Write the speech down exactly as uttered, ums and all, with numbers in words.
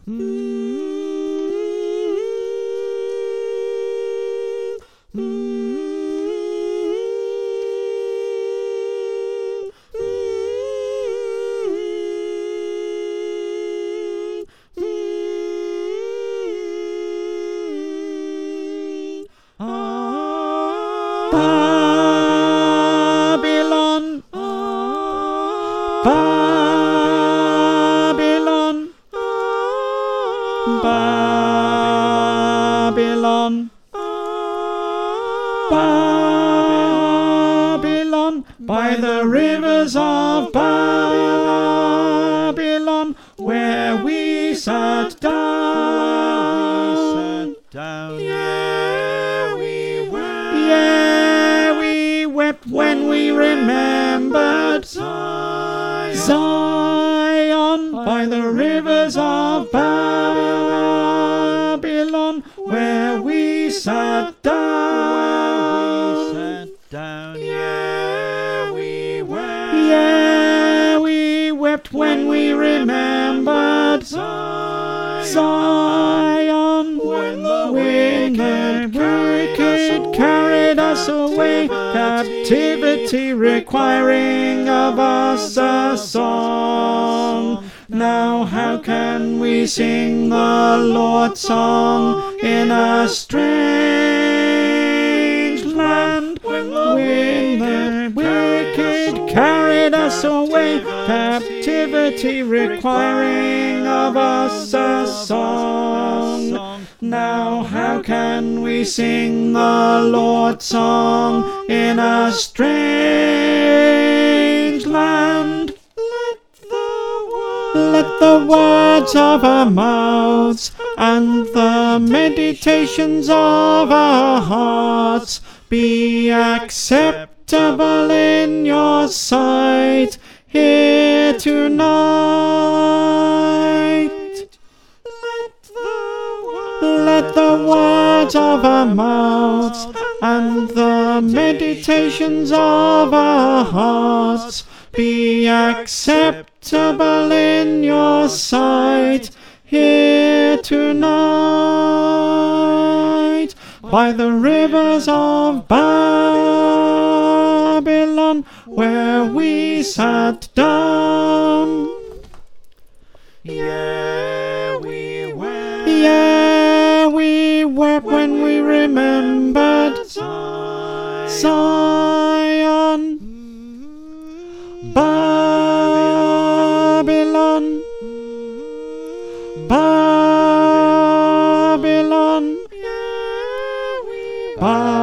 Babylon, Babylon, Babylon, Babylon, by the rivers of Babylon, where we sat down. Yeah, we wept. Yeah, we wept when we remembered Zion, by the rivers of Babylon, where we sat down. Yeah, we wept. Yeah, we wept when we remembered Zion, when the wicked, wicked carried us away, captivity requiring of us a song. Now how can we sing the Lord's song in a strange land, when the wicked carried us away, captivity requiring of us a song? Now how can we sing the Lord's song in a strange land? Let the words of our mouths and the meditations of our hearts be acceptable in your sight here tonight. Let the words of our mouths and the meditations of our hearts be acceptable in your sight here tonight, by the rivers of Babylon, where we sat down. Yeah, we wept. Yeah, we wept when we remembered Zion. Babylon, Babylon, Babylon.